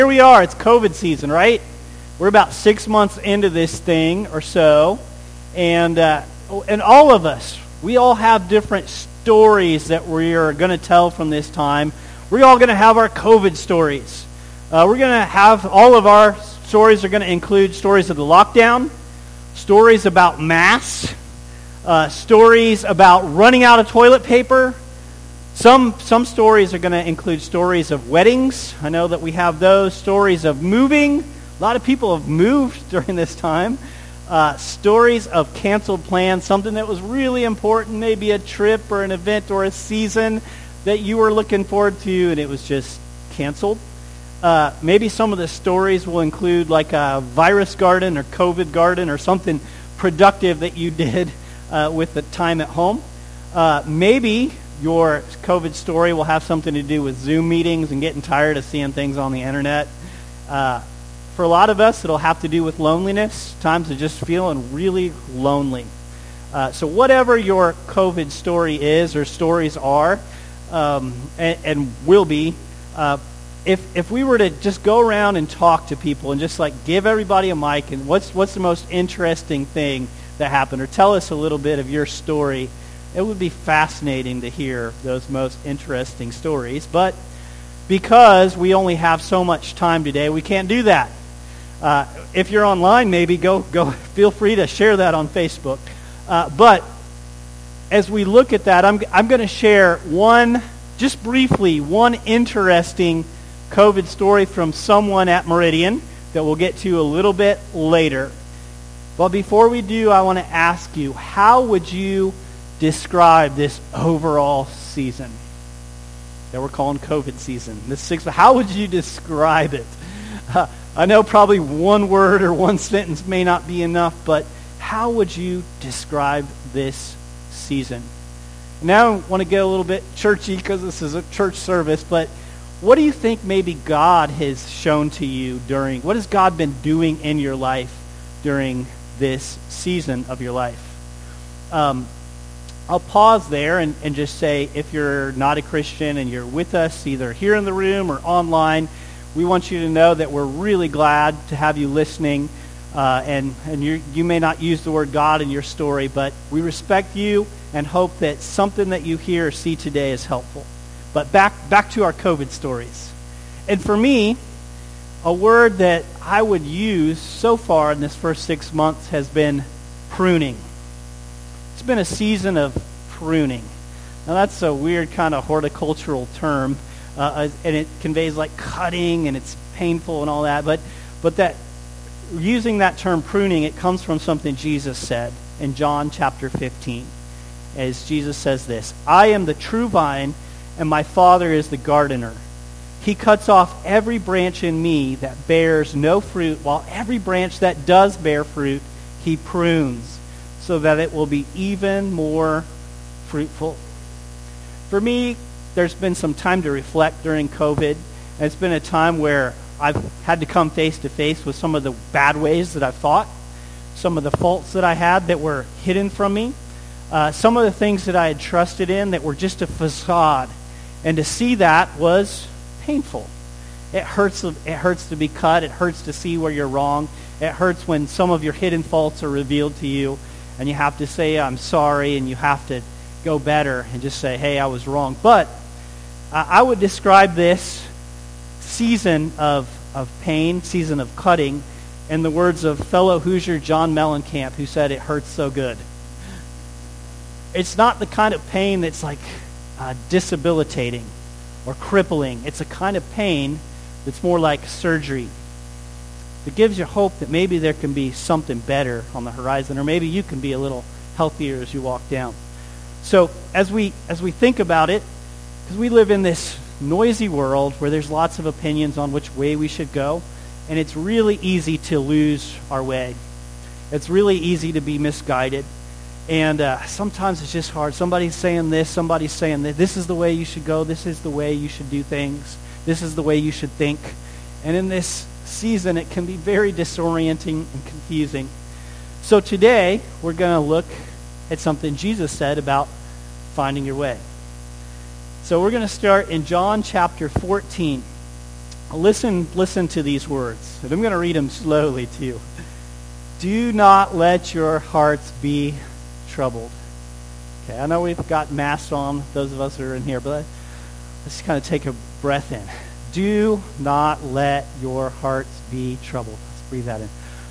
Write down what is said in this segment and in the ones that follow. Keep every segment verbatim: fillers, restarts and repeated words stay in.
Here we are, it's COVID season, right? We're about six months into this thing or so, and uh, and all of us, we all have different stories that we are going to tell from this time. We're all going to have our COVID stories. Uh, we're going to have, all of our stories are going to include stories of the lockdown, stories about masks, uh, stories about running out of toilet paper. Some some stories are going to include stories of weddings. I know that we have those. Stories of moving. A lot of people have moved during this time. Uh, stories of canceled plans, something that was really important, maybe a trip or an event or a season that you were looking forward to and it was just canceled. Uh, maybe some of the stories will include like a virus garden or COVID garden or something productive that you did uh, with the time at home. Uh, maybe your COVID story will have something to do with Zoom meetings and getting tired of seeing things on the internet. Uh, for a lot of us, it'll have to do with loneliness, times of just feeling really lonely. Uh, so whatever your COVID story is or stories are, um, and, and will be, uh, if if we were to just go around and talk to people and just like give everybody a mic and what's what's the most interesting thing that happened, or tell us a little bit of your story, it would be fascinating to hear those most interesting stories. But because we only have so much time today, we can't do that. Uh, if you're online, maybe go go. Feel free to share that on Facebook. Uh, but as we look at that, I'm I'm going to share one, just briefly, one interesting COVID story from someone at Meridian that we'll get to a little bit later. But before we do, I want to ask you, how would you describe this overall season that we're calling COVID season? This six. How would you describe it? Uh, I know probably one word or one sentence may not be enough, but how would you describe this season? Now I want to get a little bit churchy because this is a church service, but what do you think maybe God has shown to you during, what has God been doing in your life during this season of your life? Um, I'll pause there and, and just say, if you're not a Christian and you're with us either here in the room or online, we want you to know that we're really glad to have you listening. Uh, and and you you may not use the word God in your story, but we respect you and hope that something that you hear or see today is helpful. But back back to our COVID stories. And for me, a word that I would use so far in this first six months has been pruning. It's been a season of pruning. Now that's a weird kind of horticultural term, uh, and it conveys like cutting and it's painful and all that. But but that using that term pruning, it comes from something Jesus said in John chapter fifteen. As Jesus says this, "I am the true vine, and my Father is the gardener. He cuts off every branch in me that bears no fruit, while every branch that does bear fruit, he prunes, so that it will be even more fruitful." For me, there's been some time to reflect during COVID, and it's been a time where I've had to come face to face with some of the bad ways that I've thought, some of the faults that I had that were hidden from me, uh, some of the things that I had trusted in that were just a facade. And to see that was painful. It hurts. It hurts to be cut. It hurts to see where you're wrong. It hurts when some of your hidden faults are revealed to you, and you have to say, "I'm sorry," and you have to go better and just say, "Hey, I was wrong." But uh, I would describe this season of, of pain, season of cutting, in the words of fellow Hoosier John Mellencamp, who said, "It hurts so good." It's not the kind of pain that's like uh, disabilitating or crippling. It's a kind of pain that's more like surgery. It gives you hope that maybe there can be something better on the horizon, or maybe you can be a little healthier as you walk down. So as we as we think about it, because we live in this noisy world where there's lots of opinions on which way we should go, and it's really easy to lose our way. It's really easy to be misguided, and uh, sometimes it's just hard. Somebody's saying this, somebody's saying that this is the way you should go, this is the way you should do things, this is the way you should think. And in this season, it can be very disorienting and confusing. So today, we're going to look at something Jesus said about finding your way. So we're going to start in John chapter fourteen. Listen, listen to these words. And I'm going to read them slowly to you. Do not let your hearts be troubled. Okay, I know we've got masks on, those of us who are in here, but let's kind of take a breath in. Do not let your hearts be troubled. Let's breathe that in.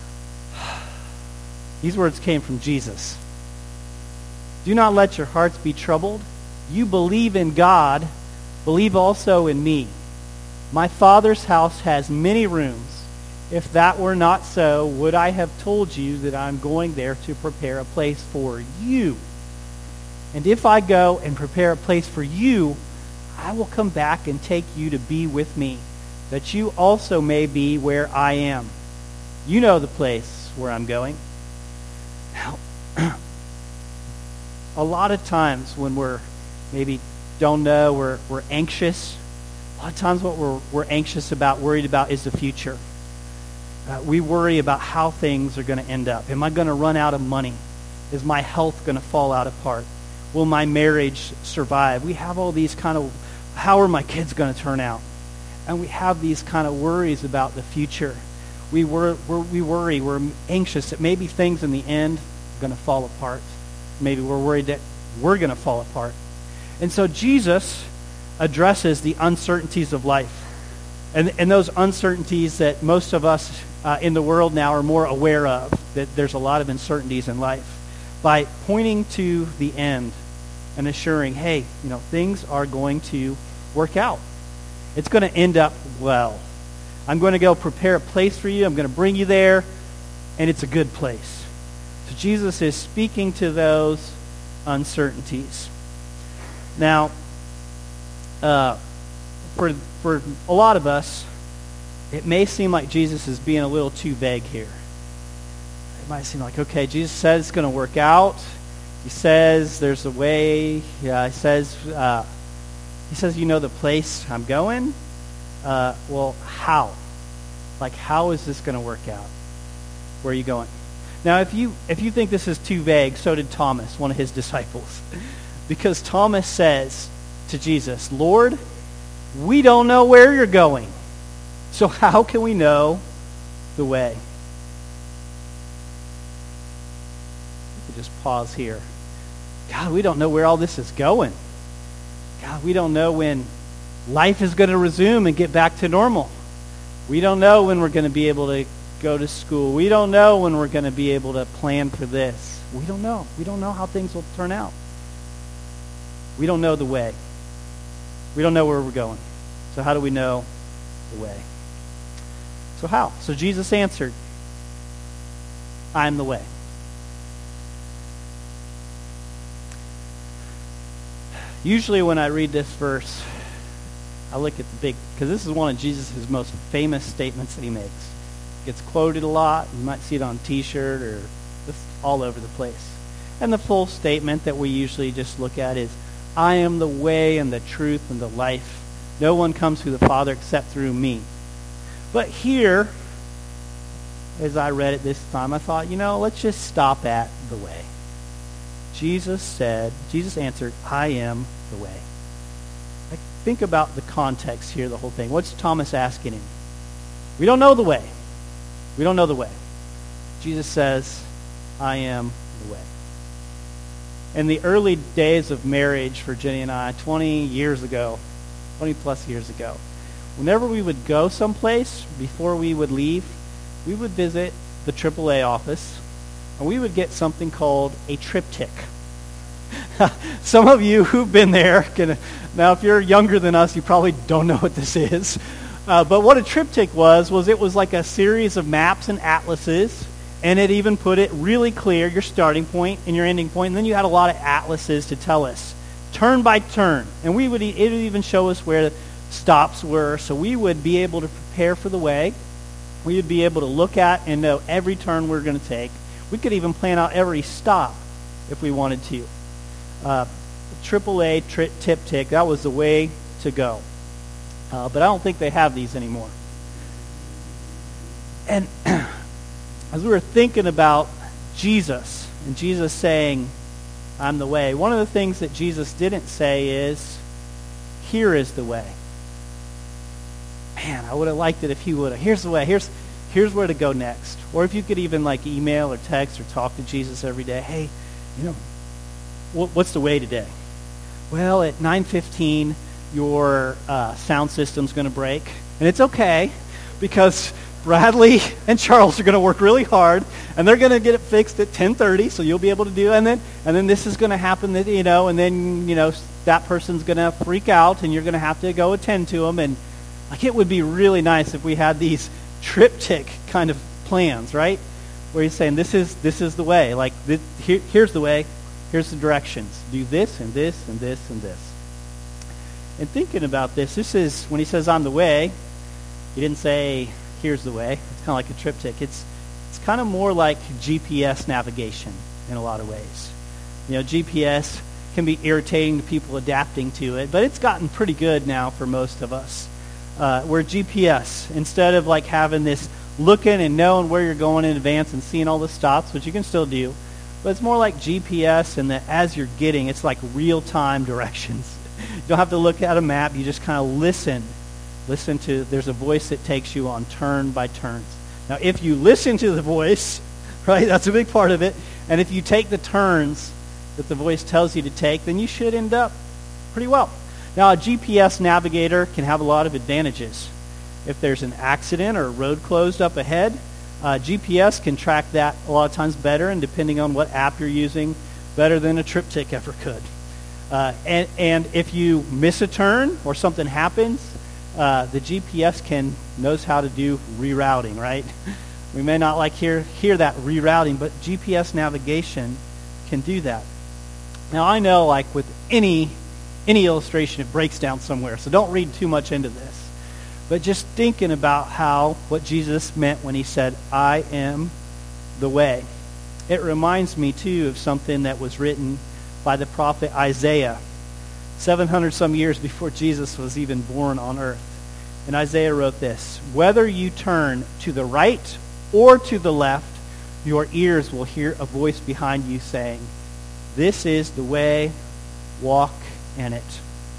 These words came from Jesus. Do not let your hearts be troubled. You believe in God, believe also in me. My Father's house has many rooms. If that were not so, would I have told you that I'm going there to prepare a place for you? And if I go and prepare a place for you, I will come back and take you to be with me, that you also may be where I am. You know the place where I'm going. Now, a lot of times when we're maybe don't know, we're, we're anxious. A lot of times what we're, we're anxious about, worried about is the future. Uh, we worry about how things are going to end up. Am I going to run out of money? Is my health going to fall out apart? Will my marriage survive? We have all these kind of, how are my kids going to turn out? And we have these kind of worries about the future. We, wor- we're, we worry, we're anxious that maybe things in the end are going to fall apart. Maybe we're worried that we're going to fall apart. And so Jesus addresses the uncertainties of life. And, and those uncertainties that most of us uh, in the world now are more aware of, that there's a lot of uncertainties in life, by pointing to the end and assuring, hey, you know, things are going to work out. It's going to end up well. I'm going to go prepare a place for you. I'm going to bring you there, and it's a good place. So Jesus is speaking to those uncertainties. Now, uh, for for a lot of us, it may seem like Jesus is being a little too vague here. It might seem like, okay, Jesus says it's going to work out. He says there's a way. Yeah, he says uh, he says you know the place I'm going. Uh, well, how? Like, how is this going to work out? Where are you going? Now, if you if you think this is too vague, so did Thomas, one of his disciples, because Thomas says to Jesus, Lord, we don't know where you're going, so how can we know the way? We could just pause here. God, we don't know where all this is going. God, we don't know when life is going to resume and get back to normal. We don't know when we're going to be able to go to school. We don't know when we're going to be able to plan for this. We don't know. We don't know how things will turn out. We don't know the way. We don't know where we're going. So how do we know the way? So how? So Jesus answered, I am the way. Usually when I read this verse, I look at the big, because this is one of Jesus' most famous statements that he makes. It gets quoted a lot. You might see it on a t-shirt or just all over the place. And the full statement that we usually just look at is, I am the way and the truth and the life. No one comes to the Father except through me. But here, as I read it this time, I thought, you know, let's just stop at the way. Jesus said, Jesus answered, I am the way. Like, think about the context here, the whole thing. What's Thomas asking him? We don't know the way. We don't know the way. Jesus says, I am the way. In the early days of marriage for Jenny and I, twenty years ago, twenty plus years ago, whenever we would go someplace, before we would leave, we would visit the triple A office, and we would get something called a triptych. Some of you who've been there, can, now if you're younger than us, you probably don't know what this is. Uh, but what a triptych was, was it was like a series of maps and atlases, and it even put it really clear, your starting point and your ending point, and then you had a lot of atlases to tell us, turn by turn. And we would, it would even show us where the stops were, so we would be able to prepare for the way. We would be able to look at and know every turn we're going to take. We could even plan out every stop if we wanted to. Uh, triple A tri- triptych, that was the way to go. Uh, but I don't think they have these anymore. And as we were thinking about Jesus, and Jesus saying, I'm the way, one of the things that Jesus didn't say is, here is the way. man, I would have liked it if he would have. Here's the way. Here's here's where to go next. Or if you could even like email or text or talk to Jesus every day. Hey, you know, what, what's the way today? Well, at nine fifteen, your uh, sound system's going to break. And it's okay, because Bradley and Charles are going to work really hard, and they're going to get it fixed at ten thirty, so you'll be able to do it. And then, and then this is going to happen, that, you know, and then, you know, that person's going to freak out, and you're going to have to go attend to them. And like, it would be really nice if we had these triptych kind of plans, right? Where he's saying, this is this is the way. Like, this, here, here's the way. Here's the directions. Do this and this and this and this. And thinking about this, this is, when he says, I'm the way, he didn't say, here's the way. It's kind of like a triptych. It's it's kind of more like G P S navigation in a lot of ways. You know, G P S can be irritating to people adapting to it, but it's gotten pretty good now for most of us. Uh, where G P S, instead of like having this looking and knowing where you're going in advance and seeing all the stops, which you can still do, but it's more like G P S, and that as you're getting, it's like real-time directions. You don't have to look at a map. You just kind of listen. Listen to, there's a voice that takes you on turn by turns. Now, if you listen to the voice, right, that's a big part of it, and if you take the turns that the voice tells you to take, then you should end up pretty well. Now, a G P S navigator can have a lot of advantages. If there's an accident or a road closed up ahead, uh, G P S can track that a lot of times better, and depending on what app you're using, better than a triptych ever could. Uh, and, and if you miss a turn or something happens, uh, the G P S can knows how to do rerouting, right? We may not like hear hear that rerouting, but G P S navigation can do that. Now, I know, like with any any illustration, it breaks down somewhere, so don't read too much into this. But just thinking about how, what Jesus meant when he said, I am the way. It reminds me, too, of something that was written by the prophet Isaiah, seven hundred some years before Jesus was even born on earth. And Isaiah wrote this, whether you turn to the right or to the left, your ears will hear a voice behind you saying, this is the way, walk in it.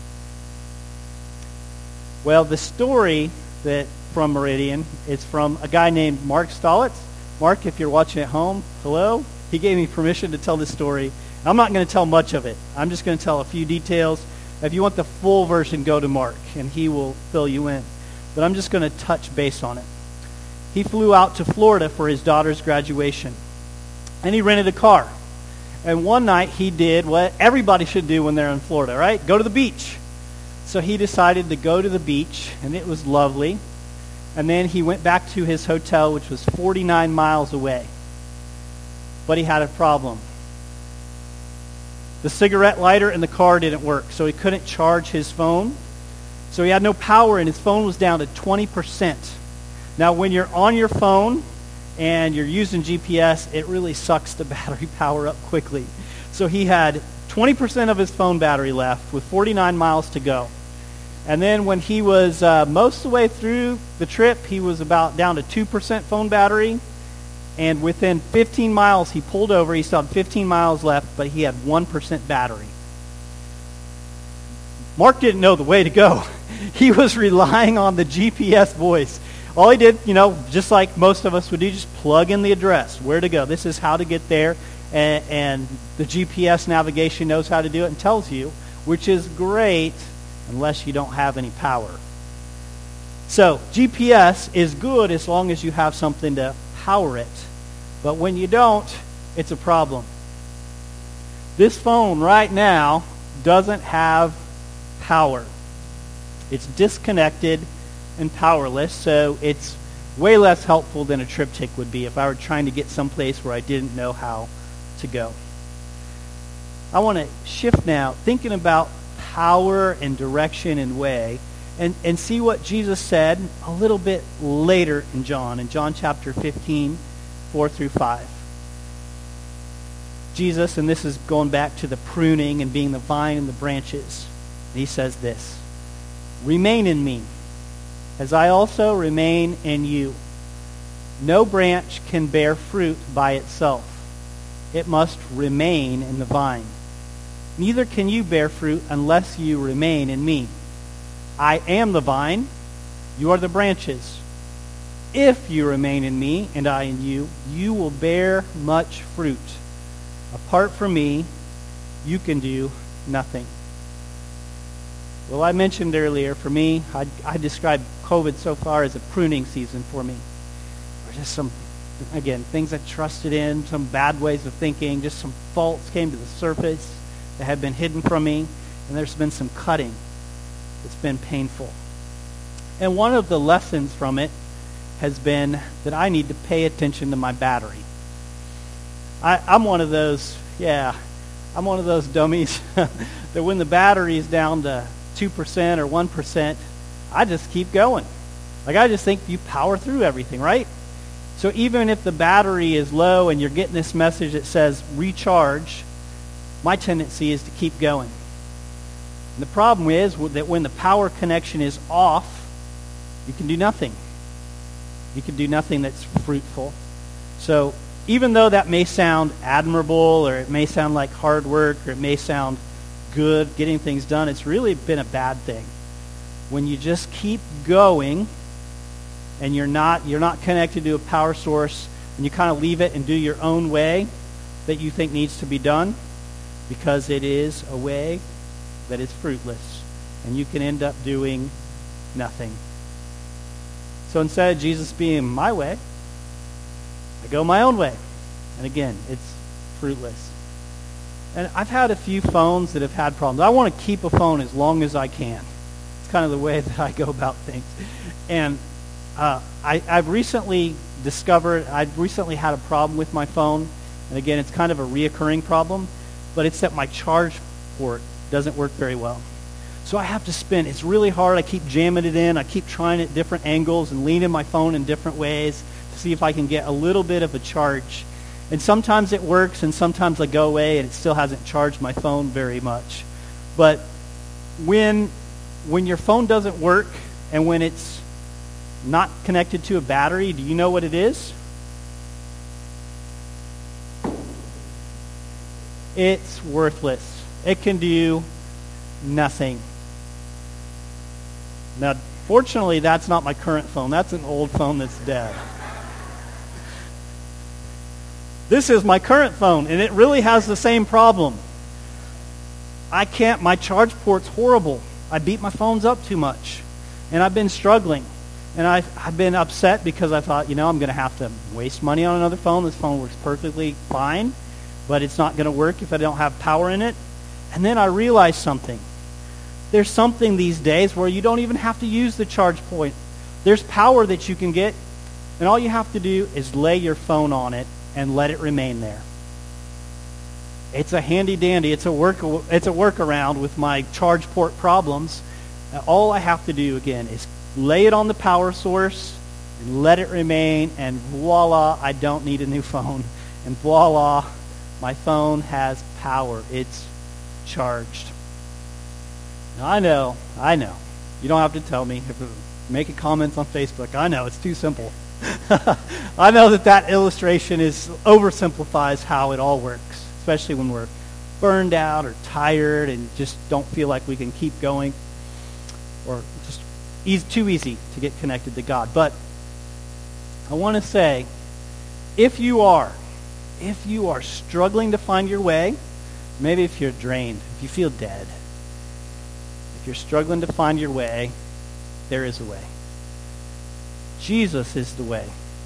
Well, the story that from Meridian is from a guy named Mark Stolitz. Mark, if you're watching at home, hello. He gave me permission to tell this story. I'm not going to tell much of it. I'm just going to tell a few details. If you want the full version, go to Mark, and he will fill you in. But I'm just going to touch base on it. He flew out to Florida for his daughter's graduation, and he rented a car. And one night he did what everybody should do when they're in Florida, right? Go to the beach. So he decided to go to the beach, and it was lovely. And then he went back to his hotel, which was forty-nine miles away. But he had a problem. The cigarette lighter in the car didn't work, so he couldn't charge his phone. So he had no power, and his phone was down to twenty percent. Now, when you're on your phone and you're using G P S, it really sucks the battery power up quickly. So he had twenty percent of his phone battery left with forty-nine miles to go. And then when he was uh, most of the way through the trip, he was about down to two percent phone battery. And within fifteen miles, he pulled over. He still had fifteen miles left, but he had one percent battery. Mark didn't know the way to go. He was relying on the G P S voice. All he did, you know, just like most of us would do, just plug in the address, where to go. This is how to get there. And, and the G P S navigation knows how to do it and tells you, which is great unless you don't have any power. So G P S is good as long as you have something to power it. But when you don't, it's a problem. This phone right now doesn't have power. It's disconnected and powerless, so it's way less helpful than a triptych would be if I were trying to get someplace where I didn't know how to go. I want to shift now, thinking about power and direction and way, and, and see what Jesus said a little bit later in John, in John chapter fifteen, four through five. Jesus, and this is going back to the pruning and being the vine and the branches, he says this, remain in me, as I also remain in you. No branch can bear fruit by itself. It must remain in the vine. Neither can you bear fruit unless you remain in me. I am the vine, You are the branches. If you remain in me and I in you, you will bear much fruit. Apart from me, you can do nothing. Well, I mentioned earlier, for me, I, I described COVID so far as a pruning season for me. Or just some, again, things I trusted in, some bad ways of thinking, just some faults came to the surface that had been hidden from me, and there's been some cutting. It's been painful. And one of the lessons from it has been that I need to pay attention to my battery. I, I'm one of those, yeah, I'm one of those dummies that when the battery is down to two percent or one percent, I just keep going. Like, I just think you power through everything, right? So even if the battery is low and you're getting this message that says recharge, my tendency is to keep going. And the problem is that when the power connection is off, you can do nothing. You can do nothing that's fruitful. So even though that may sound admirable, or it may sound like hard work, or it may sound good getting things done, it's really been a bad thing. When you just keep going and you're not you're not connected to a power source, and you kind of leave it and do your own way that you think needs to be done, because it is a way that is fruitless, and you can end up doing nothing. So instead of Jesus being my way, I go my own way. And again, it's fruitless. And I've had a few phones that have had problems. I want to keep a phone as long as I can. It's kind of the way that I go about things. And uh, I, I've recently discovered, I've recently had a problem with my phone. And again, it's kind of a reoccurring problem. But it's that my charge port doesn't work very well. So I have to spin. It's really hard. I keep jamming it in. I keep trying at different angles and leaning my phone in different ways to see if I can get a little bit of a charge. And sometimes it works, and sometimes I go away and it still hasn't charged my phone very much. But when when your phone doesn't work and when it's not connected to a battery, do you know what it is? It's worthless. It can do nothing. Now, fortunately, that's not my current phone. That's an old phone that's dead. This is my current phone, and it really has the same problem. I can't, my charge port's horrible. I beat my phones up too much, and I've been struggling. And I've, I've been upset because I thought, you know, I'm going to have to waste money on another phone. This phone works perfectly fine, but it's not going to work if I don't have power in it. And then I realized something. There's something these days where you don't even have to use the charge point. There's power that you can get, and all you have to do is lay your phone on it and let it remain there. It's a handy dandy. It's a work. It's a workaround with my charge port problems. All I have to do again is lay it on the power source and let it remain, and voila, I don't need a new phone. And voila, my phone has power. It's charged. Now, I know, I know. You don't have to tell me. If making comments on Facebook, I know, it's too simple. I know that that illustration is oversimplifies how it all works, especially when we're burned out or tired and just don't feel like we can keep going, or just easy, too easy to get connected to God. But I want to say, if you are, if you are struggling to find your way, maybe if you're drained, if you feel dead, if you're struggling to find your way, there is a way. Jesus is the way.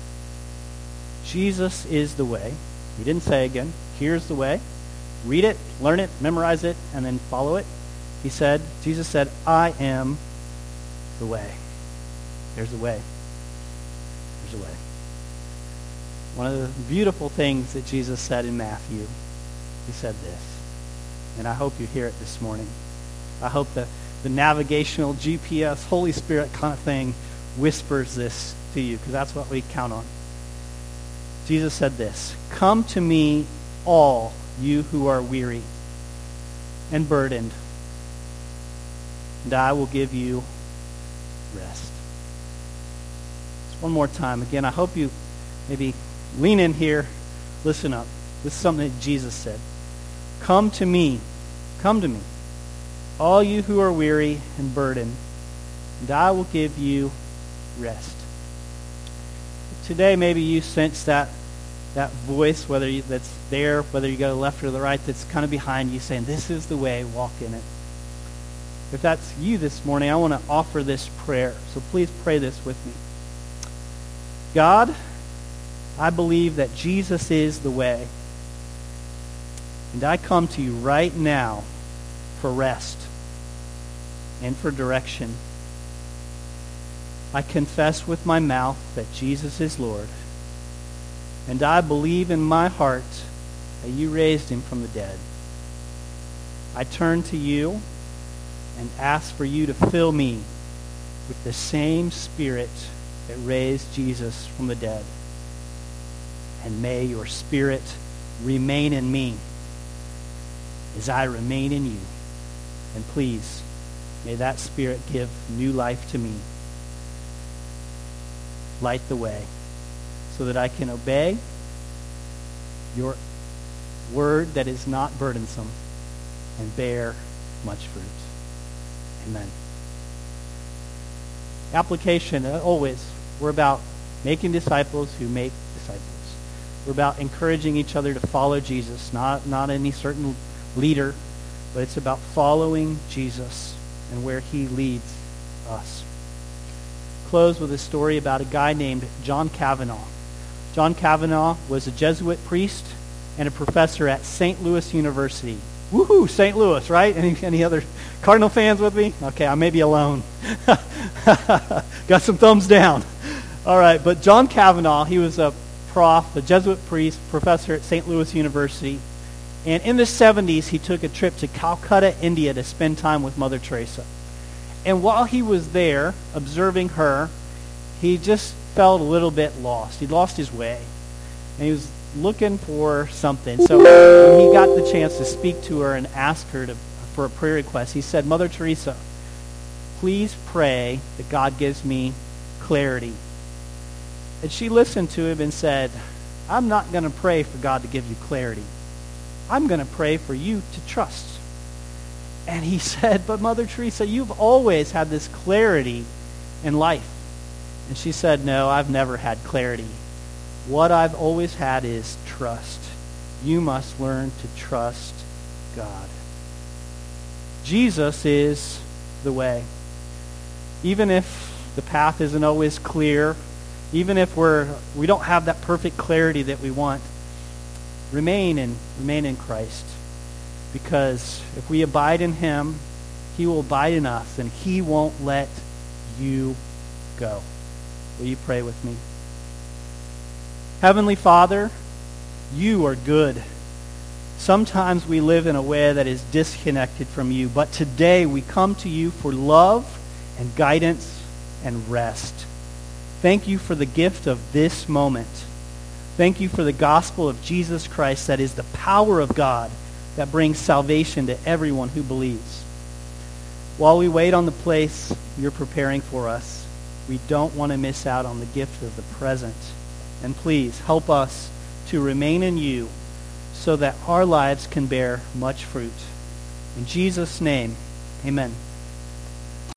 Jesus is the way. He didn't say again, here's the way. Read it, learn it, memorize it, and then follow it. He said, Jesus said, I am the way. There's a way. There's a way. One of the beautiful things that Jesus said in Matthew, he said this, and I hope you hear it this morning. I hope that the navigational G P S, Holy Spirit kind of thing whispers this to you, because that's what we count on. Jesus said this, come to me, all you who are weary and burdened, and I will give you rest. Just one more time. Again, I hope you maybe lean in here, listen up. This is something that Jesus said. Come to me, come to me, all you who are weary and burdened, and I will give you rest. Today, maybe you sense that that voice, whether you, that's there, whether you go to the left or the right, that's kind of behind you saying, this is the way, walk in it. If that's you this morning, I want to offer this prayer. So please pray this with me. God, I believe that Jesus is the way. And I come to you right now for rest and for direction. I confess with my mouth that Jesus is Lord. And I believe in my heart that you raised him from the dead. I turn to you and ask for you to fill me with the same Spirit that raised Jesus from the dead. And may your Spirit remain in me as I remain in you. And please, may that Spirit give new life to me. Light the way so that I can obey your word that is not burdensome and bear much fruit. Amen. Application, uh, always. We're about making disciples who make disciples. We're about encouraging each other to follow Jesus, not, not any certain leader, but it's about following Jesus and where he leads us. Close with a story about a guy named John Kavanaugh. John Kavanaugh was a Jesuit priest and a professor at Saint Louis University. Woohoo, Saint Louis, right? Any, any other Cardinal fans with me? Okay, I may be alone. Got some thumbs down. All right, but John Kavanaugh, he was a prof, a Jesuit priest, professor at Saint Louis University. And in the seventies, he took a trip to Calcutta, India to spend time with Mother Teresa. And while he was there, observing her, he just felt a little bit lost. He'd lost his way. And he was looking for something. So when he got the chance to speak to her and ask her to, for a prayer request, he said, Mother Teresa, please pray that God gives me clarity. And she listened to him and said, I'm not going to pray for God to give you clarity. I'm going to pray for you to trust. And he said, but Mother Teresa, you've always had this clarity in life. And she said, no, I've never had clarity. What I've always had is trust. You must learn to trust God. Jesus is the way. Even if the path isn't always clear, even if we're we don't have that perfect clarity that we want, remain in remain in Christ. Because if we abide in him, he will abide in us, and he won't let you go. Will you pray with me? Heavenly Father, you are good. Sometimes we live in a way that is disconnected from you, but today we come to you for love and guidance and rest. Thank you for the gift of this moment. Thank you for the gospel of Jesus Christ that is the power of God that brings salvation to everyone who believes. While we wait on the place you're preparing for us, we don't want to miss out on the gift of the present. And please help us to remain in you so that our lives can bear much fruit. In Jesus' name, amen.